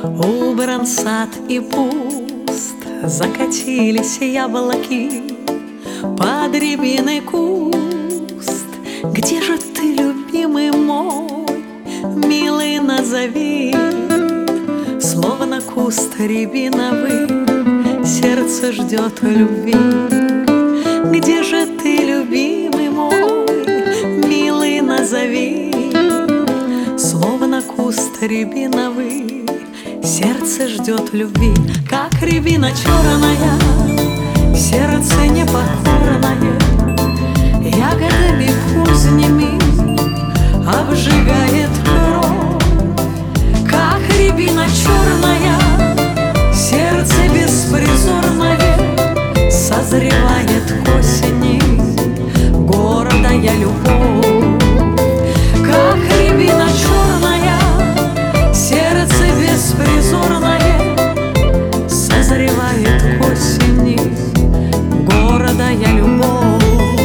Убран сад и пуст, закатились яблоки под рябиный куст. Где же ты, любимый мой, милый, назови? Словно куст рябиновый, сердце ждет любви. Где же ты, любимый мой, милый, назови? Словно куст рябиновый, сердце ждет любви. Как рябина черная, сердце непокорное, ягодами поздними обжигает кровь. Как рябина черная, сердце беспризорное созревает к осени гордая любовь. Как рябина черная, сердце беспризорное созревает к осени гордая любовь.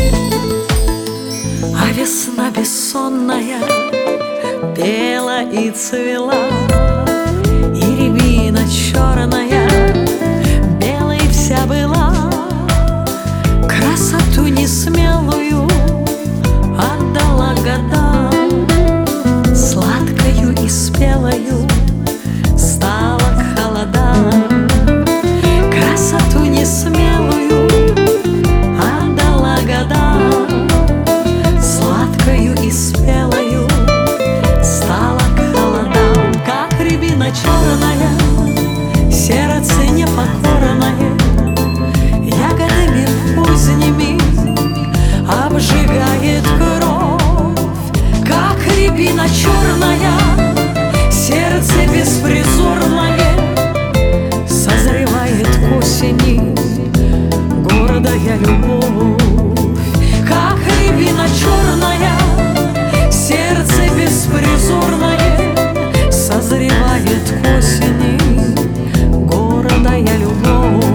А весна бессонная пела и цвела, и рябина черная белой вся была. Красоту несмелую отдала годам, сладкою и спелою стала к холодам. Красоту несмелую отдала годам, сладкою и спелою стала к холодам. Как рябина черная, сердце непокорное, ягодами поздними обжигает кровь. Как рябина черная, сердце беспризорное созревает к осени гордая любовь. Как рябина черная, сердце беспризорное созревает к осени гордая любовь.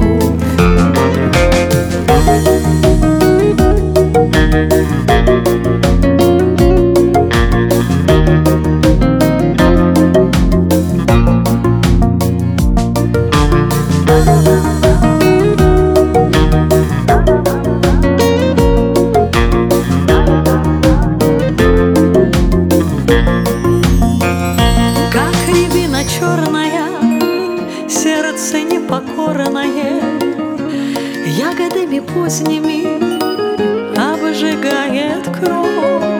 Как рябина черная, сердце непокорное, ягодами поздними обжигает кровь.